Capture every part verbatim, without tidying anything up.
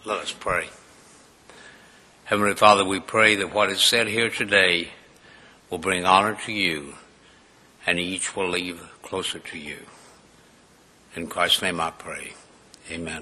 Let us pray. Heavenly Father, we pray that what is said here today will bring honor to you, and each will leave closer to you. In Christ's name I pray. Amen.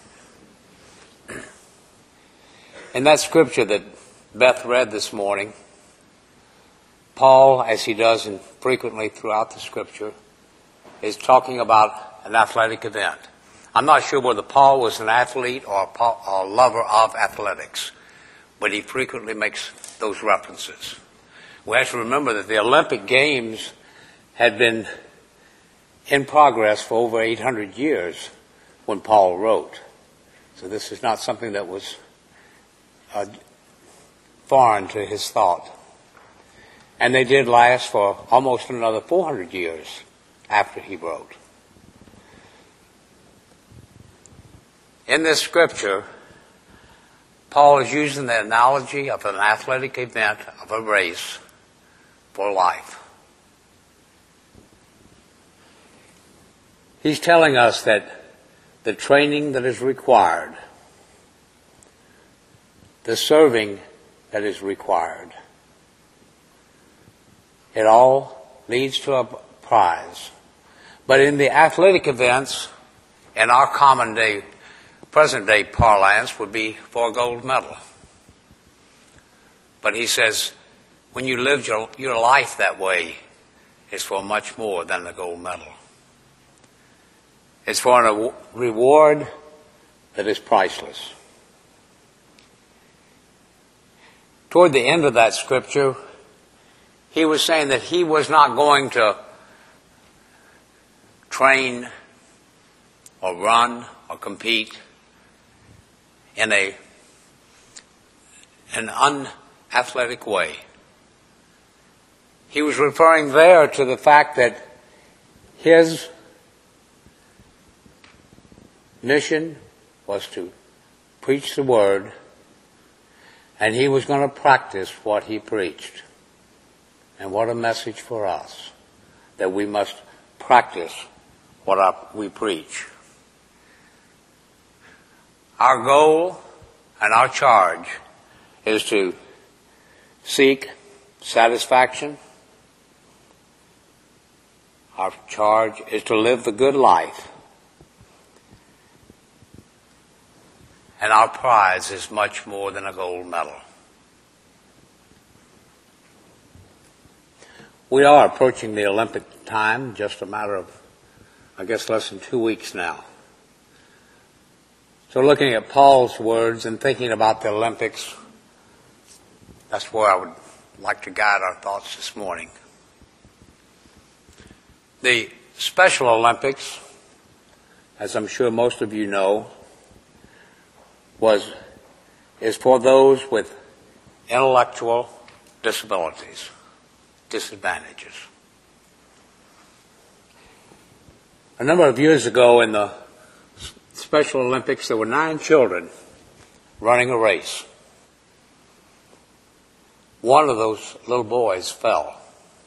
In that scripture that Beth read this morning, Paul, as he does in frequently throughout the scripture, is talking about an athletic event. I'm not sure whether Paul was an athlete or a lover of athletics, but he frequently makes those references. We have to remember that the Olympic Games had been in progress for over eight hundred years when Paul wrote. So this is not something that was uh, foreign to his thought. And they did last for almost another four hundred years after he wrote. In this scripture, Paul is using the analogy of an athletic event, of a race, for life. He's telling us that the training that is required, the serving that is required, it all leads to a prize. But in the athletic events, in our common day, present day parlance, would be for a gold medal. But he says, when you live your, your life that way, it's for much more than the gold medal. It's for a reward that is priceless. Toward the end of that scripture, he was saying that he was not going to train or run or compete in a an unathletic way. He was referring there to the fact that his mission was to preach the word, and he was going to practice what he preached. And what a message for us, that we must practice what our, we preach. Our goal and our charge is to seek satisfaction. Our charge is to live the good life. And our prize is much more than a gold medal. We are approaching the Olympic time, just a matter of, I guess, less than two weeks now. So looking at Paul's words and thinking about the Olympics, that's where I would like to guide our thoughts this morning. The Special Olympics, as I'm sure most of you know, was is for those with intellectual disabilities, disadvantages. A number of years ago in the Special Olympics, there were nine children running a race. One of those little boys fell.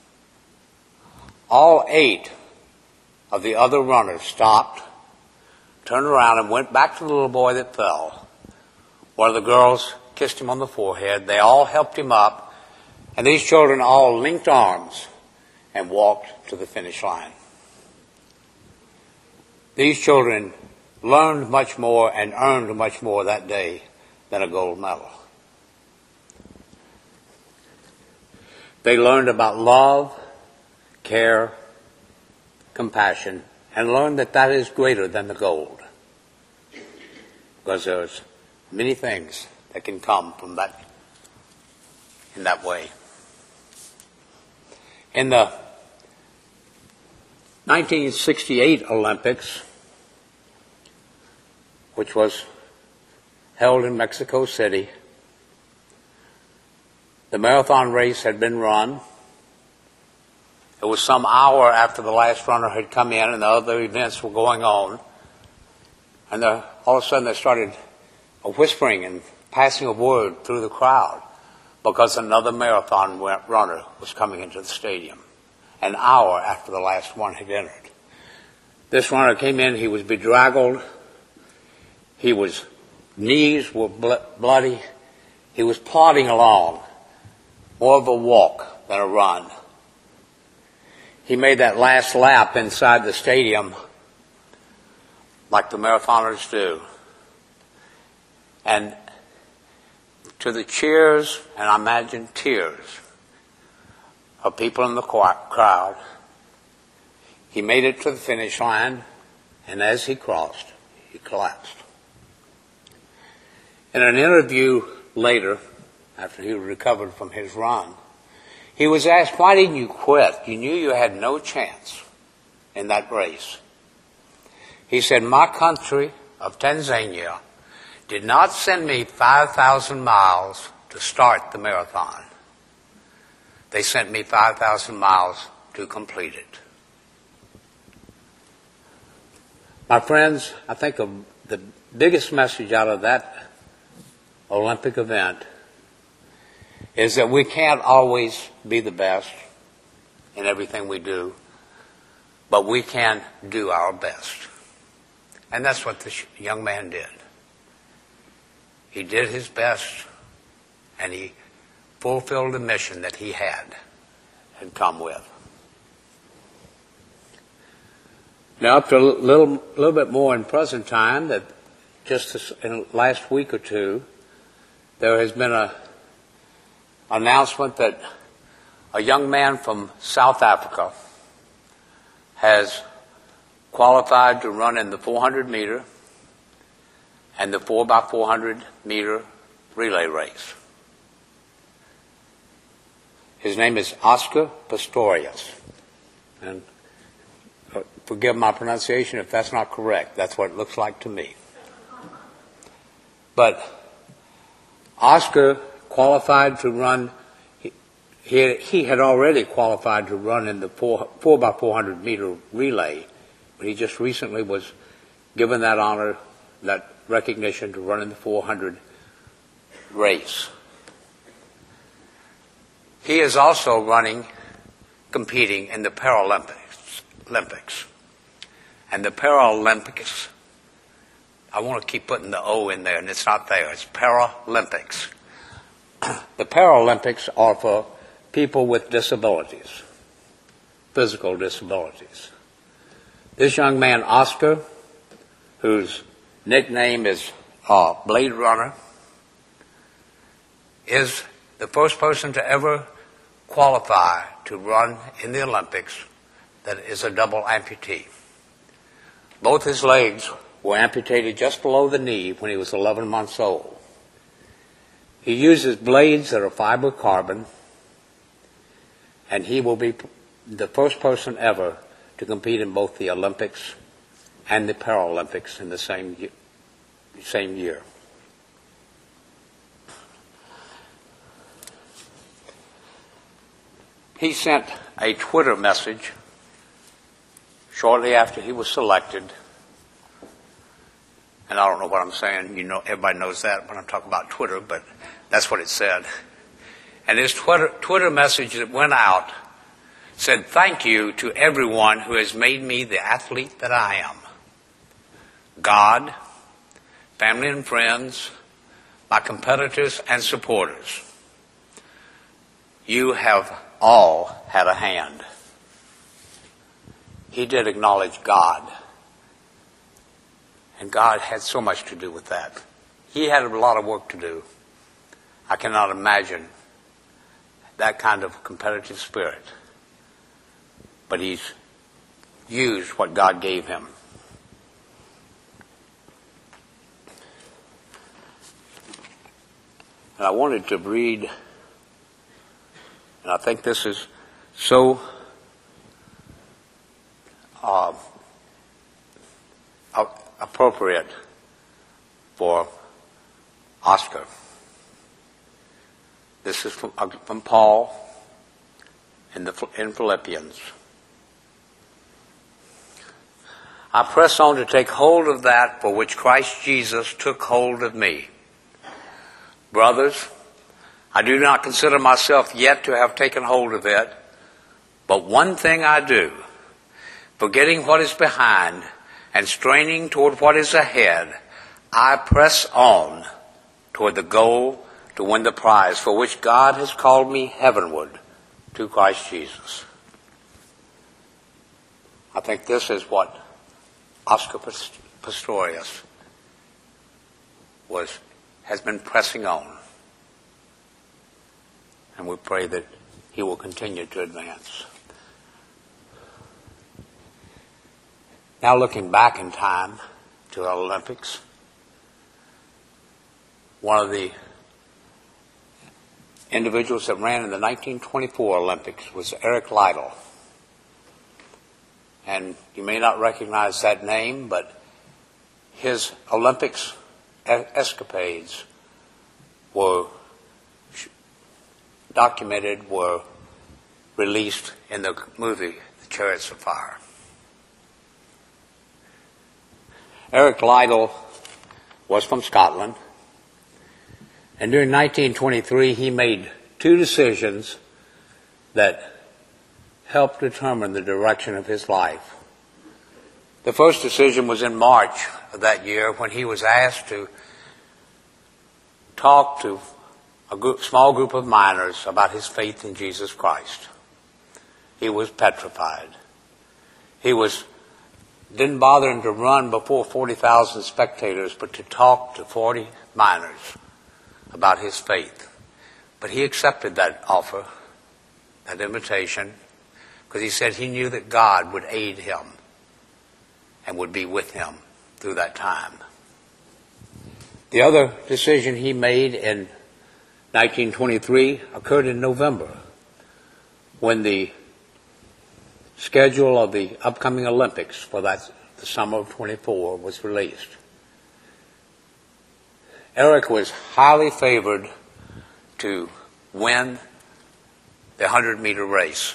All eight of the other runners stopped, turned around, and went back to the little boy that fell. One of the girls kissed him on the forehead. They all helped him up, and these children all linked arms and walked to the finish line. These children learned much more and earned much more that day than a gold medal. They learned about love, care, compassion, and learned that that is greater than the gold. Because there's many things that can come from that in that way. In the nineteen sixty-eight Olympics, which was held in Mexico City, the marathon race had been run. It was some hour after the last runner had come in and the other events were going on. And there, all of a sudden there started a whispering and passing of word through the crowd because another marathon runner was coming into the stadium an hour after the last one had entered. This runner came in, he was bedraggled, he was knees were bl- bloody. He was plodding along, more of a walk than a run. He made that last lap inside the stadium like the marathoners do. And to the cheers, and I imagine tears, of people in the crowd, he made it to the finish line, and as he crossed, he collapsed. In an interview later, after he recovered from his run, he was asked, why didn't you quit? You knew you had no chance in that race. He said, my country of Tanzania did not send me five thousand miles to start the marathon. They sent me five thousand miles to complete it. My friends, I think of the biggest message out of that Olympic event is that we can't always be the best in everything we do, but we can do our best. And that's what this young man did. He did his best, and he fulfilled the mission that he had and come with. Now, up to a little, little bit more in present time, that just this, in the last week or two, there has been a announcement that a young man from South Africa has qualified to run in the four hundred meter and the four by four hundred meter relay race. His name is Oscar Pistorius. And forgive my pronunciation if that's not correct. That's what it looks like to me. But Oscar qualified to run, he, he, he had already qualified to run in the four, four by four hundred meter relay, but he just recently was given that honor, that recognition to run in the four hundred race. He is also running, competing in the Paralympics. Olympics. And the Paralympics, I want to keep putting the O in there, and it's not there. It's Paralympics. The Paralympics are for people with disabilities, physical disabilities. This young man, Oscar, whose nickname is uh, Blade Runner, is the first person to ever qualify to run in the Olympics that is a double amputee. Both his legs were amputated just below the knee when he was eleven months old. He uses blades that are fibercarbon, and he will be the first person ever to compete in both the Olympics and the Paralympics in the same year. Same year. He sent a Twitter message shortly after he was selected, and I don't know what I'm saying. You know, everybody knows that when I talk about Twitter, but that's what it said. And his Twitter, Twitter message that went out said, "Thank you to everyone who has made me the athlete that I am. God, family and friends, my competitors and supporters. You have all had a hand." He did acknowledge God. And God had so much to do with that. He had a lot of work to do. I cannot imagine that kind of competitive spirit. But he's used what God gave him. And I wanted to read, and I think this is so uh, appropriate for Oscar. This is from, uh, from Paul in, the, in Philippians. "I press on to take hold of that for which Christ Jesus took hold of me. Brothers, I do not consider myself yet to have taken hold of it, but one thing I do, forgetting what is behind and straining toward what is ahead, I press on toward the goal to win the prize for which God has called me heavenward to Christ Jesus. I think this is what Oscar Pistorius was, has been pressing on. And we pray that he will continue to advance. Now looking back in time to the Olympics, one of the individuals that ran in the nineteen twenty-four Olympics was Eric Liddell. And you may not recognize that name, but his Olympics escapades were documented, were released in the movie The Chariots of Fire. Eric Liddell was from Scotland, and during nineteen twenty-three he made two decisions that helped determine the direction of his life. The first decision was in March of that year when he was asked to talk to a group, small group of miners about his faith in Jesus Christ. He was petrified. He was didn't bother him to run before forty thousand spectators, but to talk to forty miners about his faith. But he accepted that offer, that invitation, because he said he knew that God would aid him and would be with him through that time. The other decision he made in nineteen twenty-three occurred in November, when the schedule of the upcoming Olympics for that, the summer of twenty-four was released. Eric was highly favored to win the one hundred meter race.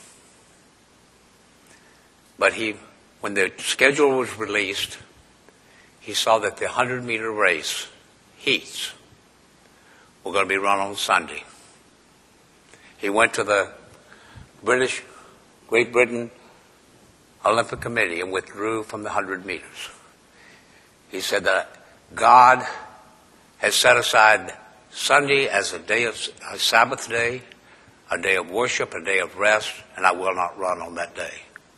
But he, when the schedule was released, he saw that the one hundred meter race heats were going to be run on Sunday. He went to the British, Great Britain Olympic Committee and withdrew from the one hundred meters. He said that God has set aside Sunday as a day of a Sabbath day, a day of worship, a day of rest, and I will not run on that day.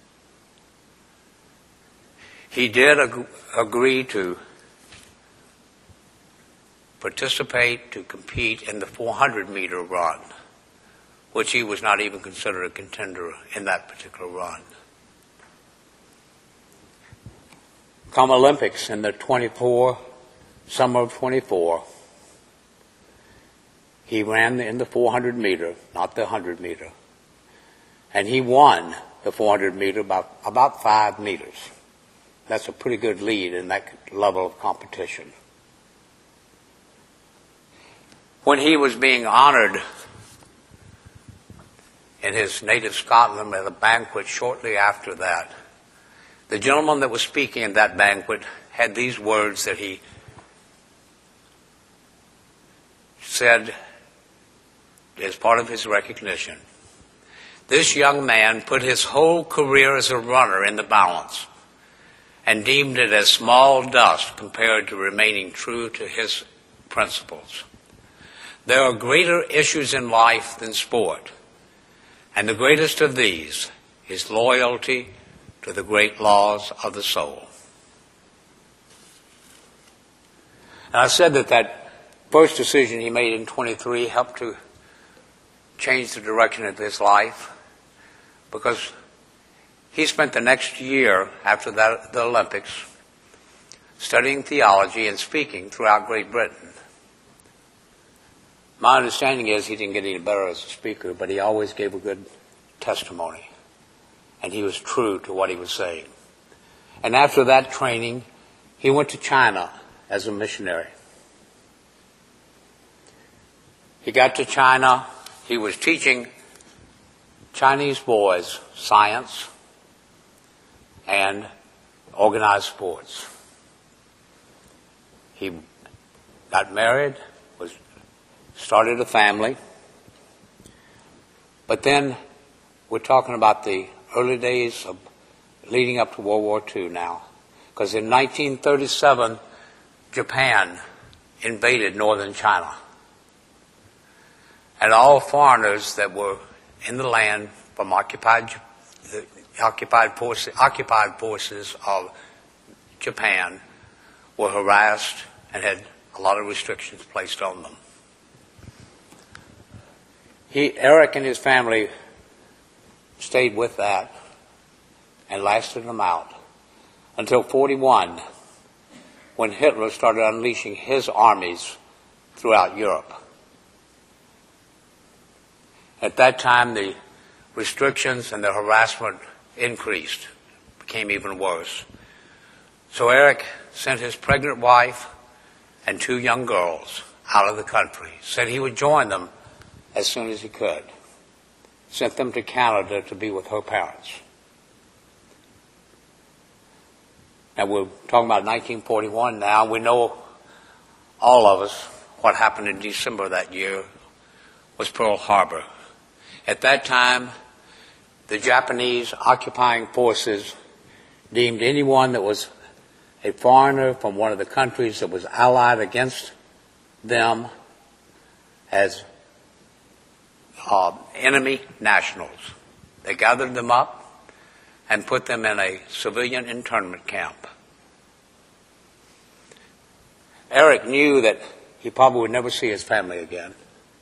He did ag- agree to participate, to compete in the four hundred meter run, which he was not even considered a contender in that particular run. Come Olympics in the twenty-four, summer of twenty-four, he ran in the four hundred meter, not the one hundred meter. And he won the four hundred meter about, about five meters. That's a pretty good lead in that level of competition. When he was being honored in his native Scotland at a banquet shortly after that, the gentleman that was speaking at that banquet had these words that he said as part of his recognition. This young man put his whole career as a runner in the balance and deemed it as small dust compared to remaining true to his principles. There are greater issues in life than sport, and the greatest of these is loyalty to the great laws of the soul. And I said that that first decision he made in twenty-three helped to change the direction of his life, because he spent the next year after that, the Olympics, studying theology and speaking throughout Great Britain. My understanding is he didn't get any better as a speaker, but he always gave a good testimony, and he was true to what he was saying. And after that training, he went to China as a missionary. He got to China. He was teaching Chinese boys science and organized sports. He got married, was started a family, but then we're talking about the early days of leading up to World War Two now, because in nineteen thirty-seven, Japan invaded northern China. And all foreigners that were in the land from occupied, the occupied, forces, occupied forces of Japan were harassed and had a lot of restrictions placed on them. He, Eric and his family stayed with that and lasted them out until forty-one, when Hitler started unleashing his armies throughout Europe. At that time, the restrictions and the harassment increased, became even worse. So Eric sent his pregnant wife and two young girls out of the country, said he would join them as soon as he could, sent them to Canada to be with her parents. Now, we're talking about nineteen forty-one now. We know, all of us, what happened in December that year was Pearl Harbor. At that time, the Japanese occupying forces deemed anyone that was a foreigner from one of the countries that was allied against them as uh, enemy nationals. They gathered them up and put them in a civilian internment camp. Eric knew that he probably would never see his family again,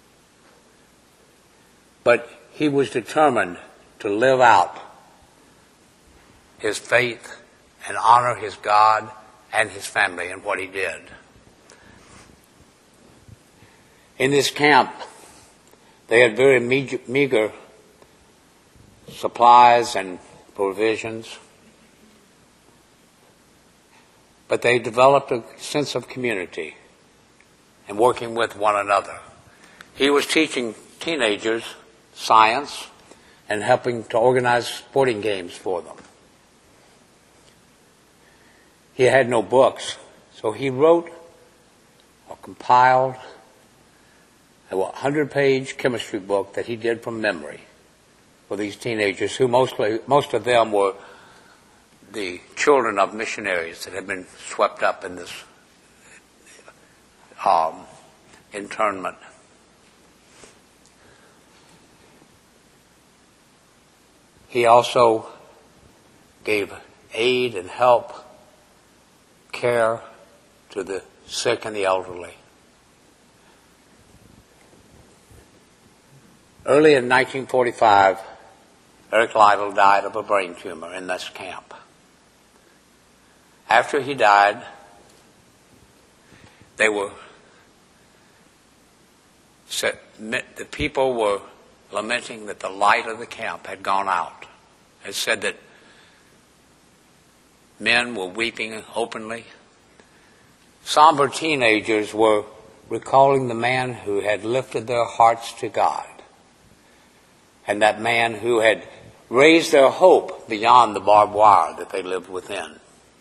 but he was determined to live out his faith and honor his God and his family in what he did. In this camp, they had very meager supplies and provisions, but they developed a sense of community and working with one another. He was teaching teenagers science and helping to organize sporting games for them. He had no books, so he wrote or compiled a hundred-page chemistry book that he did from memory for these teenagers, who mostly, most of them were the children of missionaries that had been swept up in this um, internment. He also gave aid and help, care to the sick and the elderly. Early in nineteen forty-five, Eric Liddell died of a brain tumor in this camp. After he died, they were the people were lamenting that the light of the camp had gone out. It said that men were weeping openly. Somber teenagers were recalling the man who had lifted their hearts to God, and that man who had raised their hope beyond the barbed wire that they lived within.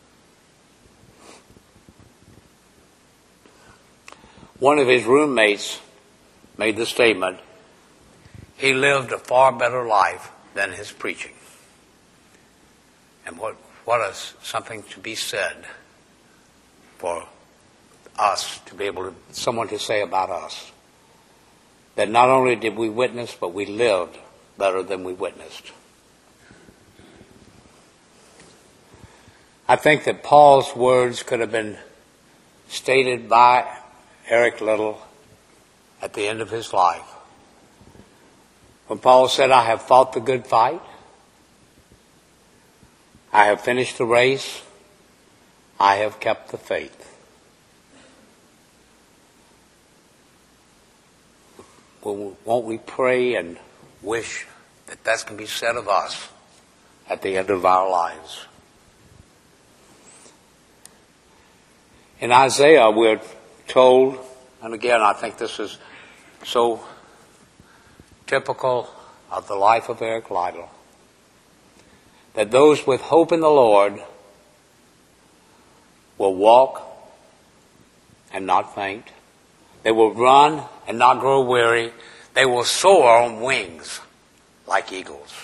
One of his roommates made the statement, he lived a far better life than his preaching. And what, what is something to be said for us to be able to, someone to say about us, that not only did we witness, but we lived better than we witnessed. I think that Paul's words could have been stated by Eric Liddell at the end of his life. When Paul said, I have fought the good fight, I have finished the race, I have kept the faith. Well, won't we pray and wish that that can be said of us at the end of our lives? In Isaiah, we're told, and again, I think this is so typical of the life of Eric Liddell, that those with hope in the Lord will walk and not faint. They will run and not grow weary. They will soar on wings like eagles.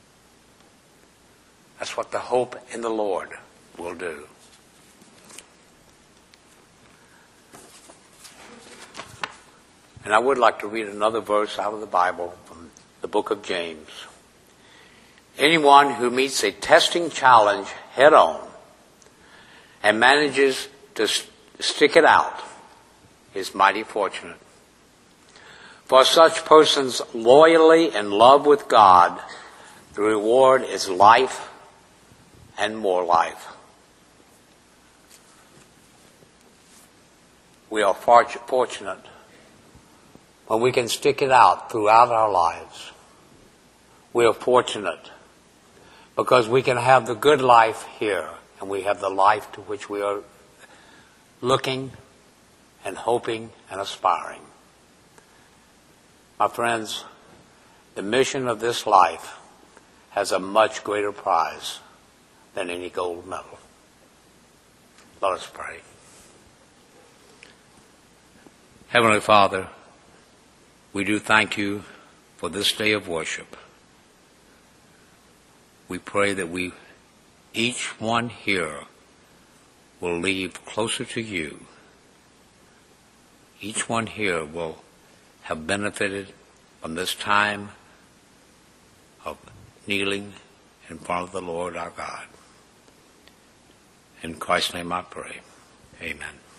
That's what the hope in the Lord will do. And I would like to read another verse out of the Bible from the book of James. Anyone who meets a testing challenge head on and manages to st- stick it out is mighty fortunate. For such persons loyally in love with God, the reward is life and more life. We are fortunate when we can stick it out throughout our lives. We are fortunate because we can have the good life here, and we have the life to which we are looking and hoping and aspiring. My friends, the mission of this life has a much greater prize than any gold medal. Let us pray. Heavenly Father, we do thank you for this day of worship. We pray that we, each one here, will leave closer to you. Each one here will have benefited from this time of kneeling in front of the Lord our God. In Christ's name I pray. Amen.